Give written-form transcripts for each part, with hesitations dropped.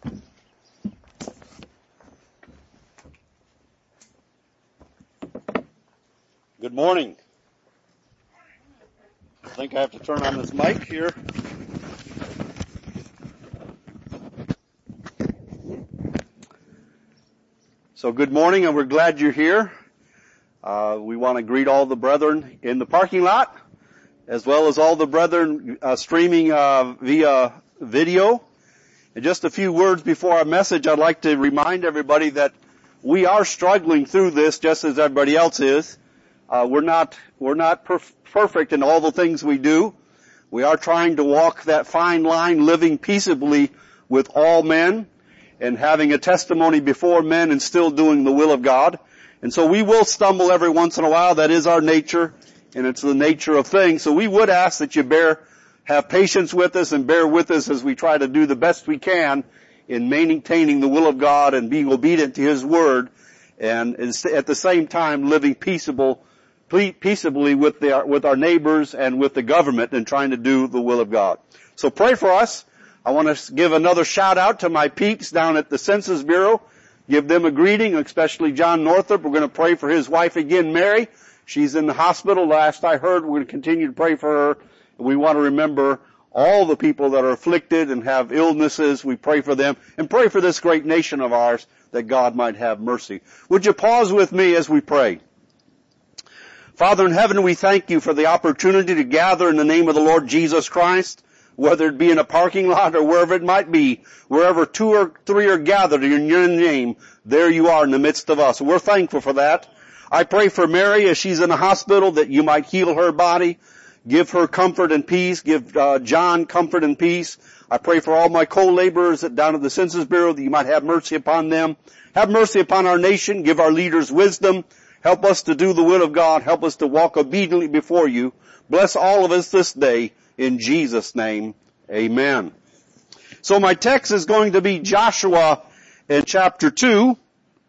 Good morning. I think I have to turn on this mic here. So good morning, and we're glad you're here. We want to greet all the brethren in the parking lot, as well as all the brethren streaming via video. And just a few words before our message, I'd like to remind everybody that we are struggling through this just as everybody else is. We're not perfect in all the things we do. We are trying to walk that fine line, living peaceably with all men and having a testimony before men and still doing the will of God. And so we will stumble every once in a while. That is our nature, and it's the nature of things. So we would ask that you have patience with us and bear with us as we try to do the best we can in maintaining the will of God and being obedient to His Word, and at the same time living peaceably with our neighbors and with the government and trying to do the will of God. So pray for us. I want to give another shout out to my peeps down at the Census Bureau. Give them a greeting, especially John Northrop. We're going to pray for his wife again, Mary. She's in the hospital. Last I heard, we're going to continue to pray for her. We want to remember all the people that are afflicted and have illnesses. We pray for them and pray for this great nation of ours that God might have mercy. Would you pause with me as we pray? Father in heaven, we thank you for the opportunity to gather in the name of the Lord Jesus Christ, whether it be in a parking lot or wherever it might be. Wherever 2 or 3 are gathered in your name, there you are in the midst of us. We're thankful for that. I pray for Mary as she's in the hospital that you might heal her body. Give her comfort and peace. Give John comfort and peace. I pray for all my co-laborers down at the Census Bureau that you might have mercy upon them. Have mercy upon our nation. Give our leaders wisdom. Help us to do the will of God. Help us to walk obediently before you. Bless all of us this day. In Jesus' name, amen. So my text is going to be Joshua in chapter 2.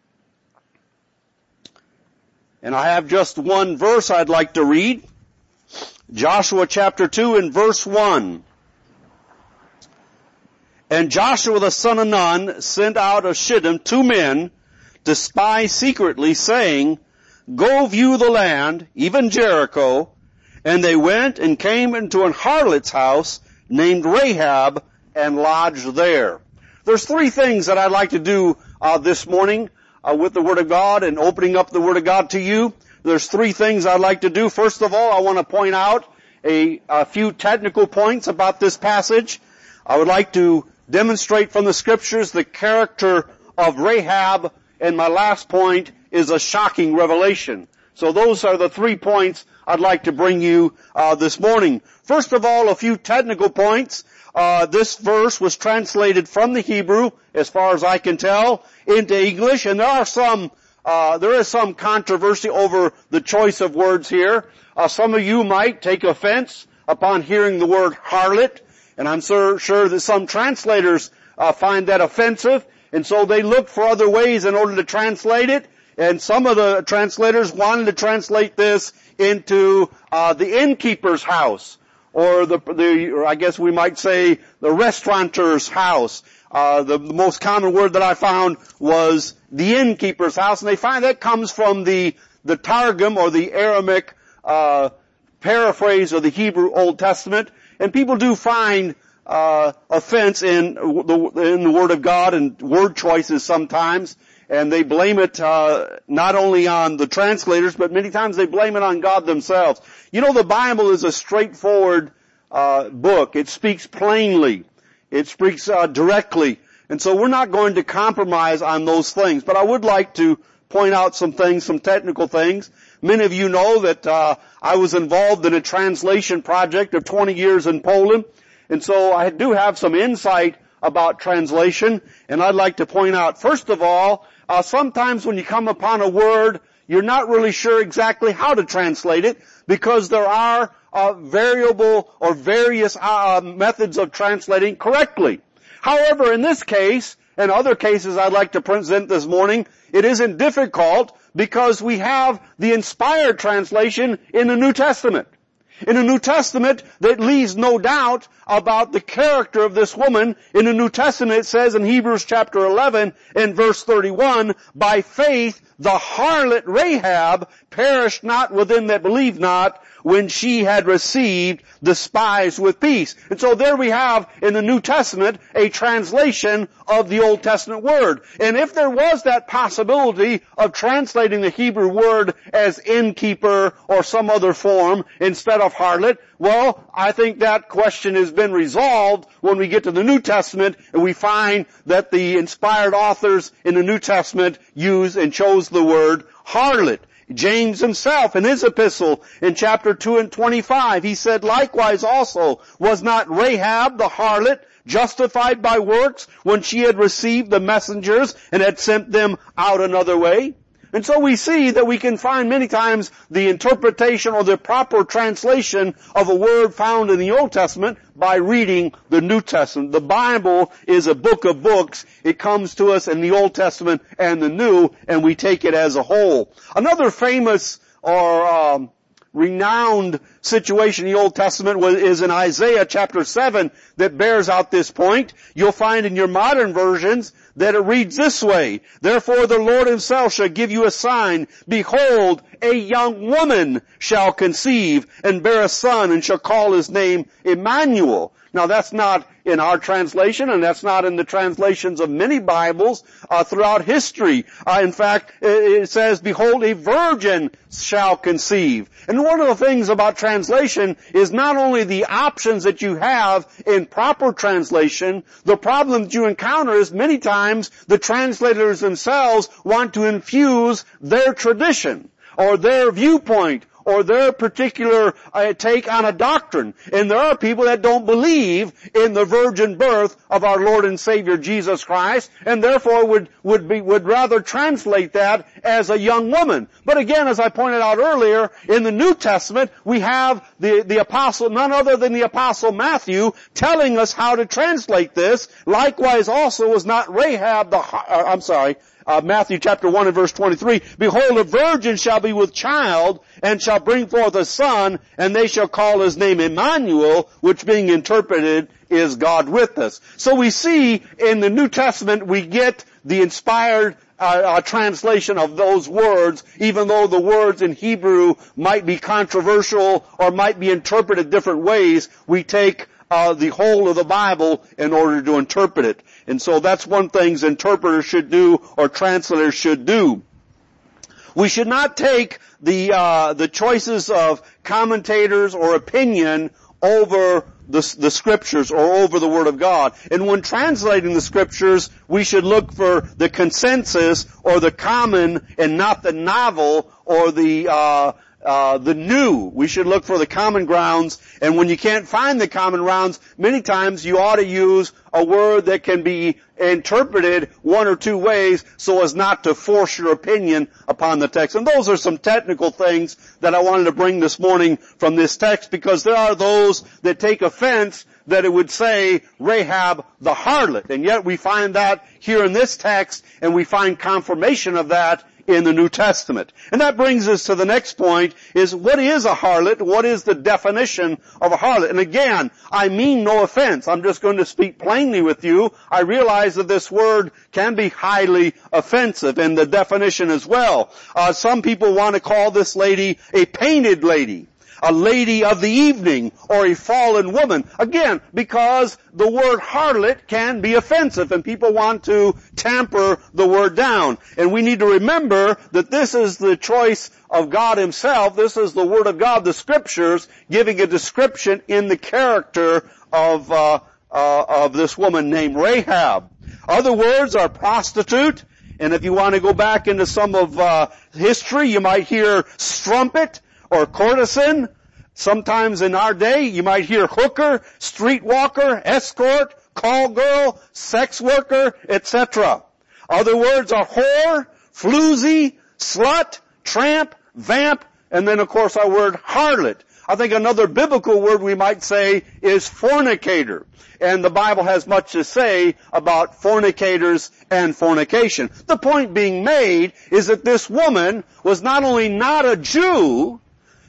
And I have just one verse I'd like to read. Joshua chapter 2 and verse 1. And Joshua the son of Nun sent out of Shittim 2 men to spy secretly, saying, Go view the land, even Jericho. And they went and came into an harlot's house named Rahab and lodged there. There's 3 things that I'd like to do this morning with the Word of God and opening up the Word of God to you. There's 3 things I'd like to do. First of all, I want to point out a few technical points about this passage. I would like to demonstrate from the Scriptures the character of Rahab, and my last point is a shocking revelation. So those are the 3 points I'd like to bring you this morning. First of all, a few technical points. This verse was translated from the Hebrew, as far as I can tell, into English, and there is some controversy over the choice of words here. Some of you might take offense upon hearing the word harlot, and I'm sure that some translators find that offensive, and so they look for other ways in order to translate it. And some of the translators wanted to translate this into the innkeeper's house, or I guess we might say the restaurateur's house. The most common word that I found was the innkeeper's house, and they find that comes from the Targum, or the Aramaic paraphrase of the Hebrew Old Testament. And people do find offense in the Word of God and word choices sometimes. And they blame it not only on the translators, but many times they blame it on God themselves. You know, the Bible is a straightforward book. It speaks plainly. It speaks directly. And so we're not going to compromise on those things. But I would like to point out some things, some technical things. Many of you know that I was involved in a translation project of 20 years in Poland. And so I do have some insight about translation. And I'd like to point out, first of all, sometimes when you come upon a word, you're not really sure exactly how to translate it, because there are variable or various methods of translating correctly. However, in this case, and other cases I'd like to present this morning, it isn't difficult because we have the inspired translation in the New Testament. In the New Testament, that leaves no doubt about the character of this woman. In the New Testament, it says in Hebrews chapter 11 and verse 31, by faith the harlot Rahab perished not with them that believed not, when she had received the spies with peace. And so there we have in the New Testament a translation of the Old Testament word. And if there was that possibility of translating the Hebrew word as innkeeper or some other form instead of harlot, well, I think that question has been resolved when we get to the New Testament and we find that the inspired authors in the New Testament use and chose the word harlot. James himself in his epistle in chapter 2 and 25, he said, likewise also was not Rahab the harlot justified by works when she had received the messengers and had sent them out another way? And so we see that we can find many times the interpretation or the proper translation of a word found in the Old Testament by reading the New Testament. The Bible is a book of books. It comes to us in the Old Testament and the New, and we take it as a whole. Another famous or renowned situation in the Old Testament is in Isaiah chapter 7 that bears out this point. You'll find in your modern versions that it reads this way, therefore the Lord himself shall give you a sign. Behold, a young woman shall conceive and bear a son and shall call his name Emmanuel. Now that's not in our translation, and that's not in the translations of many Bibles throughout history. In fact, it says, behold, a virgin shall conceive. And one of the things about translation is not only the options that you have in proper translation, the problem that you encounter is many times the translators themselves want to infuse their tradition or their viewpoint or their particular take on a doctrine. And there are people that don't believe in the virgin birth of our Lord and Savior Jesus Christ, and therefore would rather translate that as a young woman. But again, as I pointed out earlier, in the New Testament, we have the apostle, none other than the apostle Matthew, telling us how to translate this. Likewise also was not Rahab Matthew chapter 1 and verse 23, behold, a virgin shall be with child and shall bring forth a son, and they shall call his name Emmanuel, which being interpreted is God with us. So we see in the New Testament we get the inspired translation of those words, even though the words in Hebrew might be controversial or might be interpreted different ways, we take the whole of the Bible in order to interpret it. And so that's one thing interpreters should do or translators should do. We should not take the choices of commentators or opinion over the Scriptures or over the Word of God. And when translating the Scriptures, we should look for the consensus or the common and not the novel or the new. We should look for the common grounds, and when you can't find the common grounds, many times you ought to use a word that can be interpreted one or two ways so as not to force your opinion upon the text. And those are some technical things that I wanted to bring this morning from this text, because there are those that take offense that it would say Rahab the harlot. And yet we find that here in this text, and we find confirmation of that in the New Testament. And that brings us to the next point, is what is a harlot? What is the definition of a harlot? And again, I mean no offense. I'm just going to speak plainly with you. I realize that this word can be highly offensive, and the definition as well. Some people want to call this lady a painted lady, a lady of the evening, or a fallen woman. Again, because the word harlot can be offensive, and people want to tamper the word down. And we need to remember that this is the choice of God himself. This is the Word of God, the Scriptures, giving a description in the character of this woman named Rahab. Other words are prostitute, and if you want to go back into some of history, you might hear strumpet, or courtesan. Sometimes in our day, you might hear hooker, streetwalker, escort, call girl, sex worker, etc. Other words are whore, floozy, slut, tramp, vamp, and then of course our word harlot. I think another biblical word we might say is fornicator. And the Bible has much to say about fornicators and fornication. The point being made is that this woman was not only not a Jew,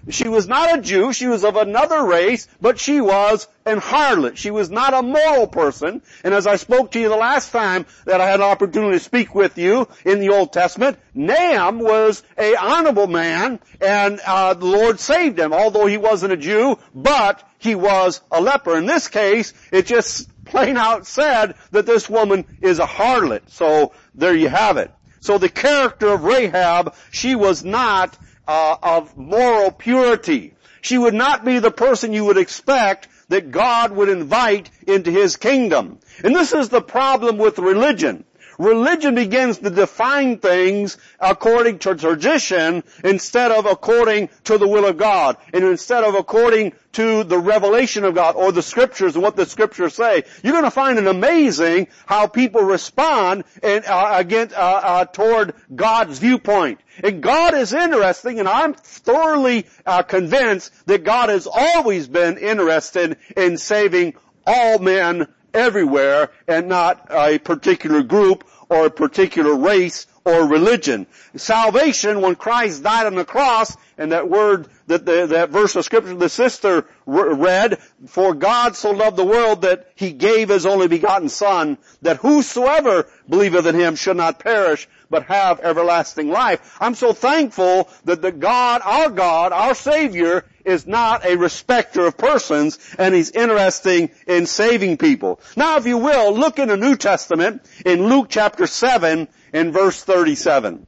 She was not a Jew. She was of another race, but she was an harlot. She was not a moral person. And as I spoke to you the last time that I had an opportunity to speak with you in the Old Testament, Nahum was an honorable man, and the Lord saved him, although he wasn't a Jew, but he was a leper. In this case, it just plain out said that this woman is a harlot. So there you have it. So the character of Rahab, she was not of moral purity. She would not be the person you would expect that God would invite into His kingdom. And this is the problem with religion. Religion begins to define things according to tradition instead of according to the will of God, and instead of according to the revelation of God or the Scriptures and what the Scriptures say. You're going to find it amazing how people respond toward God's viewpoint. And God is interesting, and I'm thoroughly convinced that God has always been interested in saving all men everywhere, and not a particular group or a particular race or religion. Salvation, when Christ died on the cross, and that word, that verse of Scripture the sister read, for God so loved the world that He gave His only begotten Son, that whosoever believeth in Him should not perish, but have everlasting life. I'm so thankful that our Savior, is not a respecter of persons, and He's interested in saving people. Now, if you will, look in the New Testament, in Luke chapter 7, in verse 37.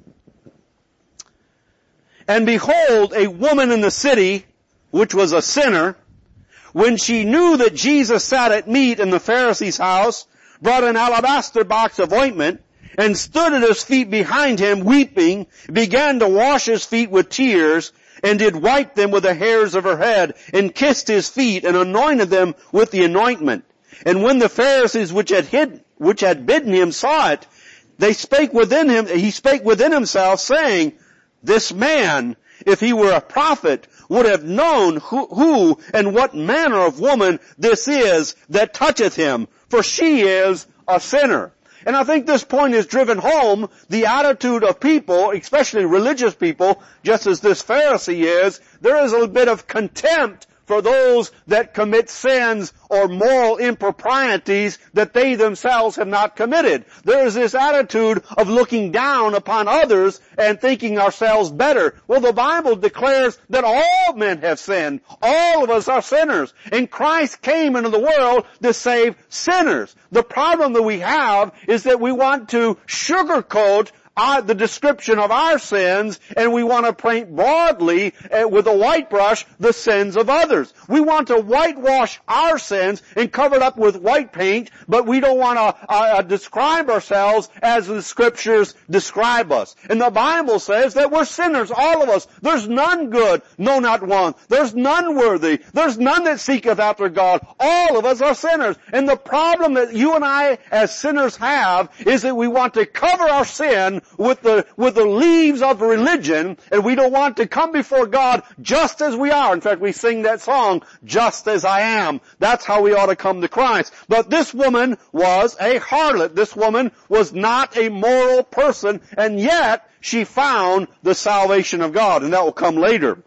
And behold, a woman in the city, which was a sinner, when she knew that Jesus sat at meat in the Pharisee's house, brought an alabaster box of ointment, and stood at His feet behind Him, weeping, began to wash His feet with tears, and did wipe them with the hairs of her head, and kissed His feet, and anointed them with the anointment. And when the Pharisees which had bidden Him saw it, he spake within himself, saying, this man, if he were a prophet, would have known who and what manner of woman this is that toucheth him, for she is a sinner. And I think this point is driven home the attitude of people, especially religious people, just as this Pharisee is. There is a bit of contempt for those that commit sins or moral improprieties that they themselves have not committed. There is this attitude of looking down upon others and thinking ourselves better. Well, the Bible declares that all men have sinned. All of us are sinners. And Christ came into the world to save sinners. The problem that we have is that we want to sugarcoat the description of our sins, and we want to paint broadly with a white brush the sins of others. We want to whitewash our sins and cover it up with white paint, but we don't want to describe ourselves as the Scriptures describe us. And the Bible says that we're sinners, all of us. There's none good, no, not one. There's none worthy. There's none that seeketh after God. All of us are sinners. And the problem that you and I as sinners have is that we want to cover our sin with the leaves of religion, and we don't want to come before God just as we are. In fact, we sing that song, just as I am. That's how we ought to come to Christ. But this woman was a harlot. This woman was not a moral person, and yet she found the salvation of God, and that will come later.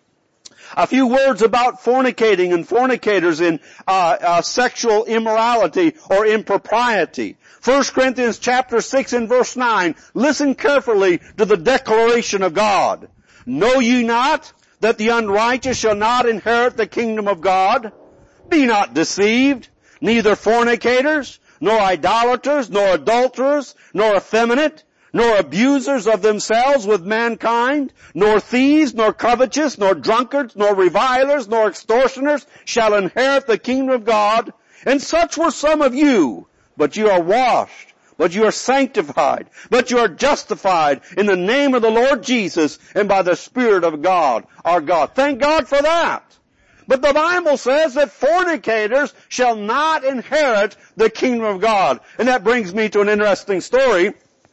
A few words about fornicating and fornicators in sexual immorality or impropriety. 1 Corinthians chapter 6 and verse 9. Listen carefully to the declaration of God. Know ye not that the unrighteous shall not inherit the kingdom of God? Be not deceived, neither fornicators, nor idolaters, nor adulterers, nor effeminate, nor abusers of themselves with mankind, nor thieves, nor covetous, nor drunkards, nor revilers, nor extortioners shall inherit the kingdom of God. And such were some of you, but you are washed, but you are sanctified, but you are justified in the name of the Lord Jesus and by the Spirit of God, our God. Thank God for that. But the Bible says that fornicators shall not inherit the kingdom of God. And that brings me to an interesting story.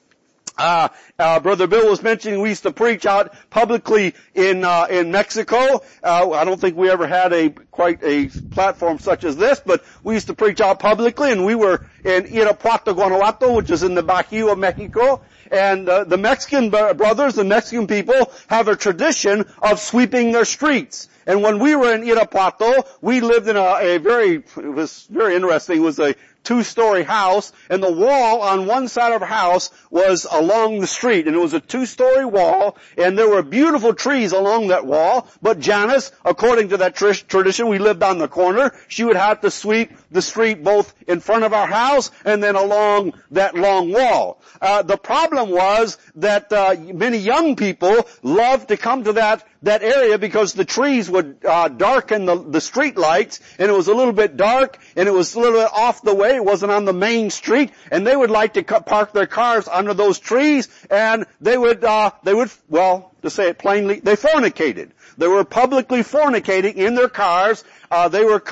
Brother Bill was mentioning we used to preach out publicly in Mexico. I don't think we ever had quite a platform such as this, but we used to preach out publicly, and we were in Irapuato, Guanajuato, which is in the Bajío of Mexico. And the Mexican brothers, the Mexican people, have a tradition of sweeping their streets. And when we were in Irapuato, we lived in it was very interesting. It was a 2-story house, and the wall on one side of the house was along the street, and it was a 2-story wall, and there were beautiful trees along that wall, but Janice, according to that tradition, we lived on the corner, she would have to sweep the street both in front of our house and then along that long wall. The problem was that many young people loved to come to that area because the trees would darken the street lights, and it was a little bit dark, and it was a little bit off the way. It wasn't on the main street, and they would like to park their cars under those trees, and they would, well, to say it plainly, they fornicated. They were publicly fornicating in their cars. They were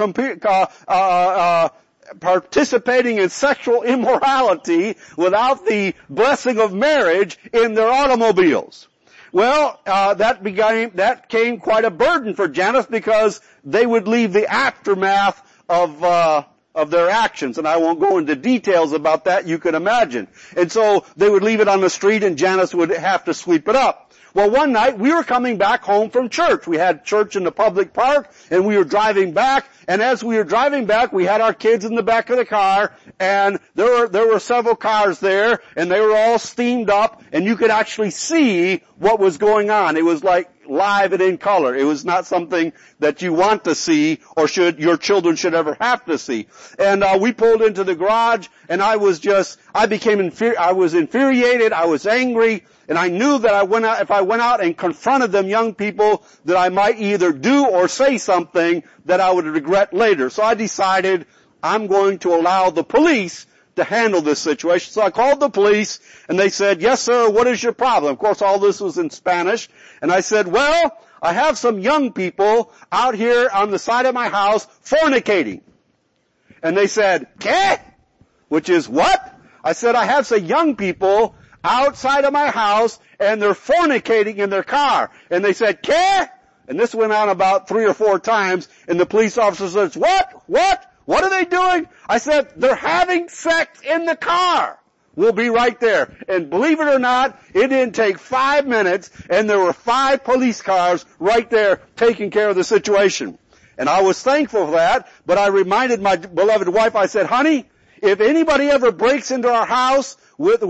participating in sexual immorality without the blessing of marriage in their automobiles. Well, that came quite a burden for Janice because they would leave the aftermath of their actions, and I won't go into details about that, you can imagine. And so they would leave it on the street and Janice would have to sweep it up. Well, one night we were coming back home from church. We had church in the public park, and we were driving back, and as we were driving back, we had our kids in the back of the car, and there were several cars there, and they were all steamed up, and you could actually see what was going on. It was like live and in color. It was not something that you want to see or your children should ever have to see. And we pulled into the garage, and I was infuriated, I was angry, and I knew that if I went out and confronted them young people, that I might either do or say something that I would regret later. So I decided I'm going to allow the police to handle this situation. So I called the police, and they said, "Yes, sir, what is your problem?" Of course, all this was in Spanish. And I said, "Well, I have some young people out here on the side of my house fornicating." And they said, "¿Qué?" Which is what? I said, "I have some young people outside of my house, and they're fornicating in their car." And they said, "¿Qué?" And this went on about 3 or 4 times, and the police officer says, What are they doing?" I said, "They're having sex in the car." We'll be right there. And believe it or not, it didn't take 5 minutes, and there were 5 police cars right there taking care of the situation. And I was thankful for that, but I reminded my beloved wife, I said, "Honey, if anybody ever breaks into our house with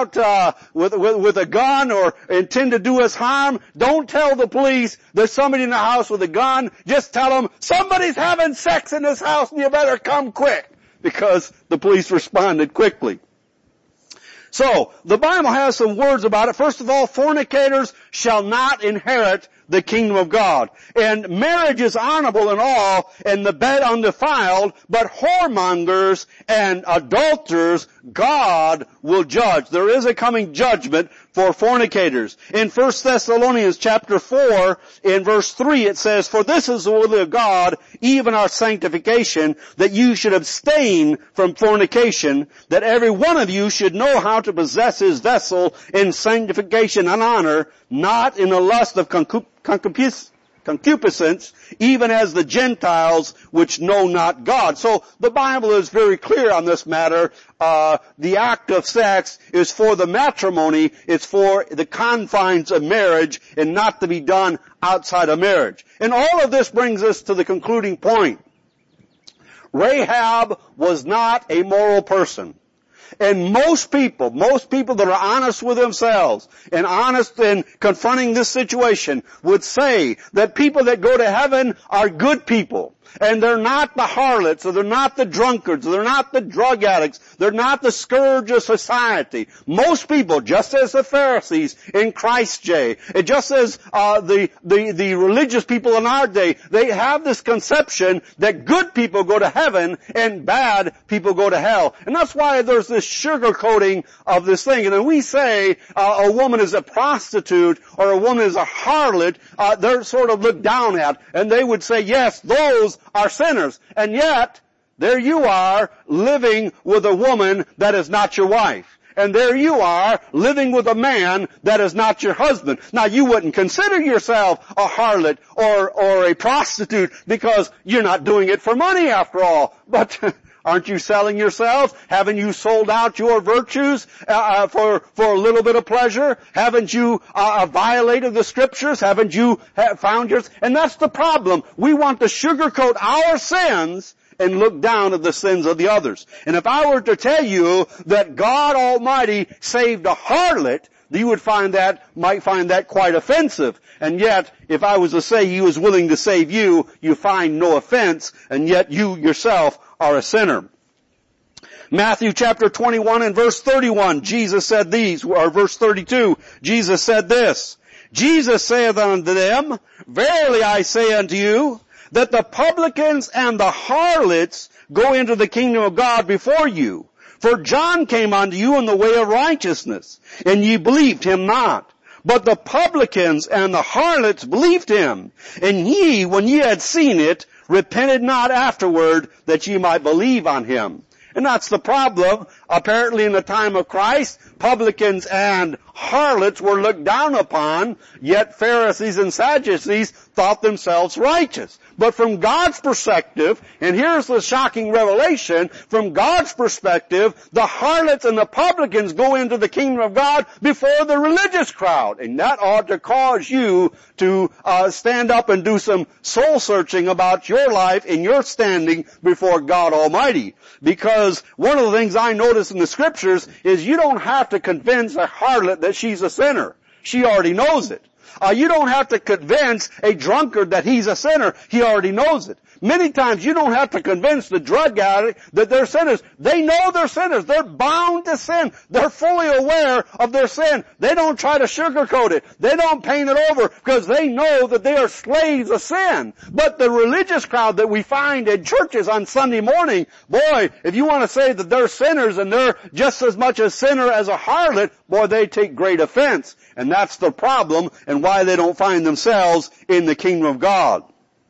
a gun or intend to do us harm, don't tell the police there's somebody in the house with a gun. Just tell them somebody's having sex in this house and you better come quick," because the police responded quickly. So, the Bible has some words about it. First of all, fornicators shall not inherit the kingdom of God. And marriage is honorable in all, and the bed undefiled, but whoremongers and adulterers God will judge. There is a coming judgment for fornicators. In 1 Thessalonians chapter 4, in verse 3, it says, "For this is the will of God, even our sanctification, that you should abstain from fornication, that every one of you should know how to possess his vessel in sanctification and honor, not in the lust of concupiscence, even as the Gentiles which know not God." So the Bible is very clear on this matter. The act of sex is for the matrimony, it's for the confines of marriage, and not to be done outside of marriage. And all of this brings us to the concluding point. Rahab was not a moral person. And most people that are honest with themselves and honest in confronting this situation would say that people that go to heaven are good people. And they're not the harlots, or they're not the drunkards, or they're not the drug addicts, they're not the scourge of society. Most people, just as the Pharisees in Christ's day, and just as the religious people in our day, they have this conception that good people go to heaven and bad people go to hell. And that's why there's this sugarcoating of this thing. And when we say a woman is a prostitute or a woman is a harlot, they're sort of looked down at, and they would say, yes, those are sinners. And yet, there you are living with a woman that is not your wife. And there you are living with a man that is not your husband. Now, you wouldn't consider yourself a harlot or a prostitute because you're not doing it for money after all. But Aren't you selling yourselves? Haven't you sold out your virtues for a little bit of pleasure? Haven't you violated the Scriptures? Haven't you found yours? And that's the problem. We want to sugarcoat our sins and look down at the sins of the others. And if I were to tell you that God Almighty saved a harlot, you might find that quite offensive. And yet, if I was to say He was willing to save you, you find no offense, and yet you yourself are a sinner. Matthew chapter 21 and verse 31, Jesus said these, or verse 32, Jesus said this, Jesus saith unto them, Verily I say unto you, that the publicans and the harlots go into the kingdom of God before you. For John came unto you in the way of righteousness, and ye believed him not. But the publicans and the harlots believed him. And ye, when ye had seen it, repented not afterward, that ye might believe on him. And that's the problem. Apparently in the time of Christ, publicans and harlots were looked down upon, yet Pharisees and Sadducees thought themselves righteous. But from God's perspective, and here's the shocking revelation, from God's perspective, the harlots and the publicans go into the kingdom of God before the religious crowd. And that ought to cause you to stand up and do some soul searching about your life and your standing before God Almighty. Because one of the things I notice in the Scriptures is you don't have to convince a harlot that she's a sinner. She already knows it. You don't have to convince a drunkard that he's a sinner. He already knows it. Many times you don't have to convince the drug addict that they're sinners. They know they're sinners. They're bound to sin. They're fully aware of their sin. They don't try to sugarcoat it. They don't paint it over because they know that they are slaves of sin. But the religious crowd that we find in churches on Sunday morning, boy, if you want to say that they're sinners and they're just as much a sinner as a harlot, boy, they take great offense. And that's the problem and why they don't find themselves in the kingdom of God.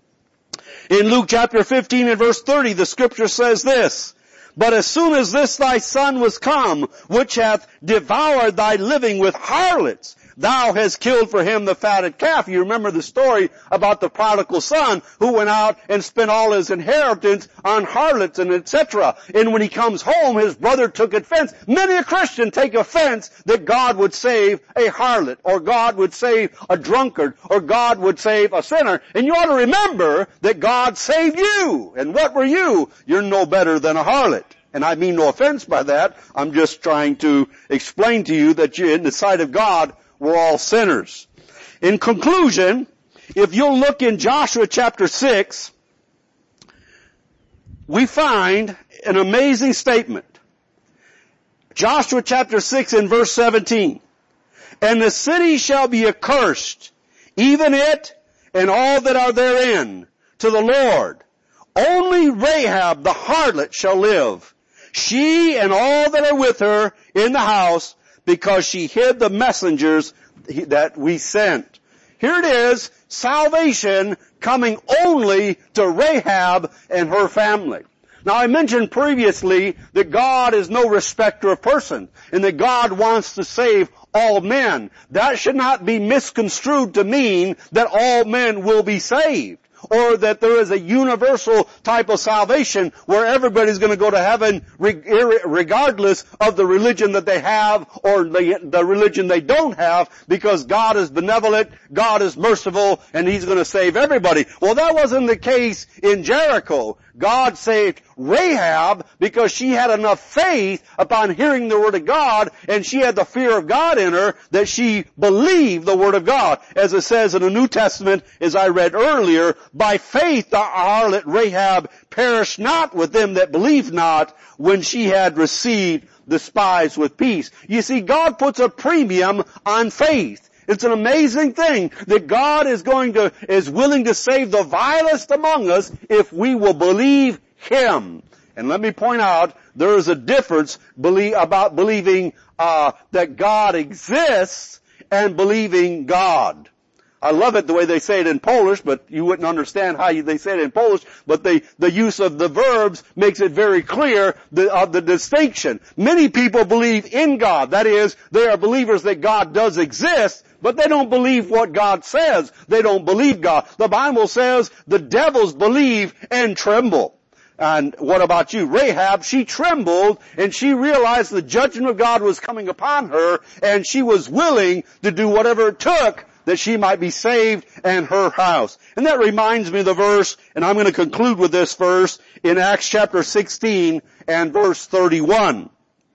In Luke chapter 15 and verse 30, the Scripture says this, But as soon as this thy son was come, which hath devoured thy living with harlots, thou hast killed for him the fatted calf. You remember the story about the prodigal son who went out and spent all his inheritance on harlots and etc. And when he comes home, his brother took offense. Many a Christian take offense that God would save a harlot, or God would save a drunkard, or God would save a sinner. And you ought to remember that God saved you. And what were you? You're no better than a harlot. And I mean no offense by that. I'm just trying to explain to you that you, in the sight of God, we're all sinners. In conclusion, if you'll look in Joshua chapter 6, we find an amazing statement. Joshua chapter 6 and verse 17. And the city shall be accursed, even it and all that are therein, to the Lord. Only Rahab the harlot shall live, she and all that are with her in the house, because she hid the messengers that we sent. Here it is, salvation coming only to Rahab and her family. Now I mentioned previously that God is no respecter of person, and that God wants to save all men. That should not be misconstrued to mean that all men will be saved, or that there is a universal type of salvation where everybody's going to go to heaven regardless of the religion that they have or the religion they don't have, because God is benevolent, God is merciful, and He's going to save everybody. Well, that wasn't the case in Jericho. God saved Rahab because she had enough faith upon hearing the Word of God, and she had the fear of God in her that she believed the Word of God. As it says in the New Testament, as I read earlier, by faith the harlot Rahab perished not with them that believed not, when she had received the spies with peace. You see, God puts a premium on faith. It's an amazing thing that God is willing to save the vilest among us if we will believe Him. And let me point out, there is a difference about believing that God exists and believing God. I love it the way they say it in Polish, but you wouldn't understand how they say it in Polish, but the use of the verbs makes it very clear the distinction. Many people believe in God. That is, they are believers that God does exist, but they don't believe what God says. They don't believe God. The Bible says the devils believe and tremble. And what about you? Rahab, she trembled and she realized the judgment of God was coming upon her, and she was willing to do whatever it took that she might be saved and her house. And that reminds me of the verse, and I'm going to conclude with this verse in Acts chapter 16 and verse 31.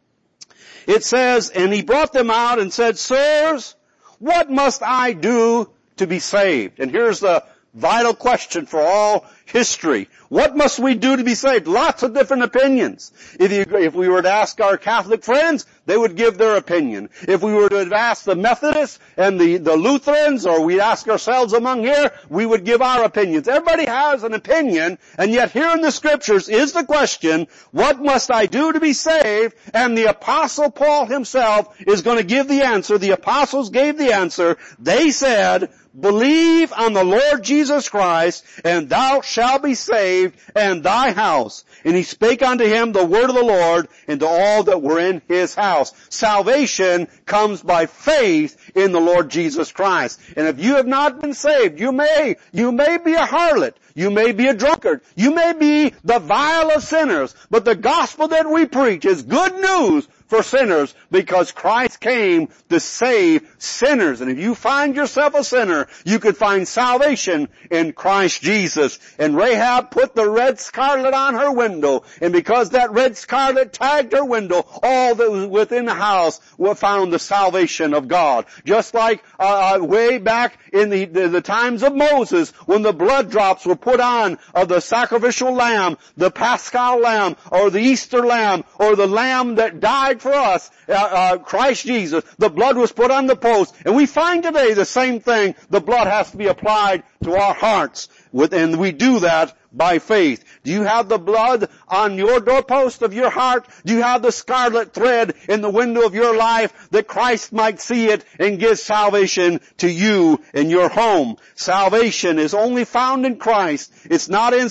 It says, and he brought them out and said, Sirs, what must I do to be saved? And here's the vital question for all history. What must we do to be saved? Lots of different opinions. If we were to ask our Catholic friends, they would give their opinion. If we were to ask the Methodists and the Lutherans, or we'd ask ourselves among here, we would give our opinions. Everybody has an opinion, and yet here in the Scriptures is the question, what must I do to be saved? And the Apostle Paul himself is going to give the answer. The apostles gave the answer. They said, believe on the Lord Jesus Christ, and thou shalt be saved, and thy house. And he spake unto him the word of the Lord, and to all that were in his house. Salvation comes by faith in the Lord Jesus Christ. And if you have not been saved, you may be a harlot. You may be a drunkard. You may be the vile of sinners. But the gospel that we preach is good news for sinners, because Christ came to save sinners. And if you find yourself a sinner, you could find salvation in Christ Jesus. And Rahab put the red scarlet on her window, and because that red scarlet tagged her window, all that was within the house found the salvation of God. Just like way back in the times of Moses, when the blood drops were put on of the sacrificial lamb, the Paschal lamb, or the Easter lamb, or the lamb that died for us, Christ Jesus, the blood was put on the post. And we find today the same thing. The blood has to be applied to our hearts, and we do that by faith. Do you have the blood on your doorpost of your heart? Do you have the scarlet thread in the window of your life that Christ might see it and give salvation to you in your home? Salvation is only found in Christ. It's not in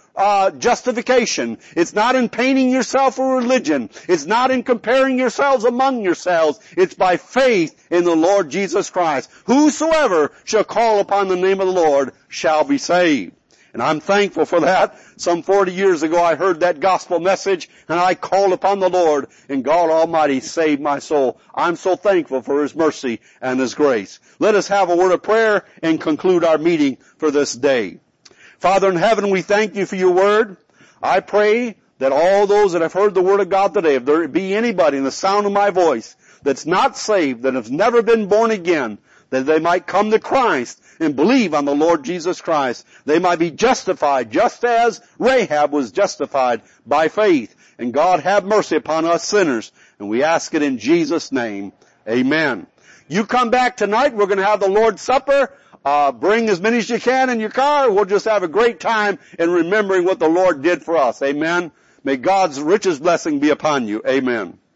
justification. It's not in painting yourself a religion. It's not in comparing yourselves among yourselves. It's by faith in the Lord Jesus Christ. Whosoever shall call upon the name of the Lord shall be saved. And I'm thankful for that. Some 40 years ago I heard that gospel message, and I called upon the Lord, and God Almighty saved my soul. I'm so thankful for His mercy and His grace. Let us have a word of prayer and conclude our meeting for this day. Father in heaven, we thank you for your word. I pray that all those that have heard the word of God today, if there be anybody in the sound of my voice that's not saved, that has never been born again, that they might come to Christ and believe on the Lord Jesus Christ. They might be justified just as Rahab was justified by faith. And God, have mercy upon us sinners. And we ask it in Jesus' name. Amen. You come back tonight. We're going to have the Lord's Supper. Bring as many as you can in your car. We'll just have a great time in remembering what the Lord did for us. Amen. May God's richest blessing be upon you. Amen.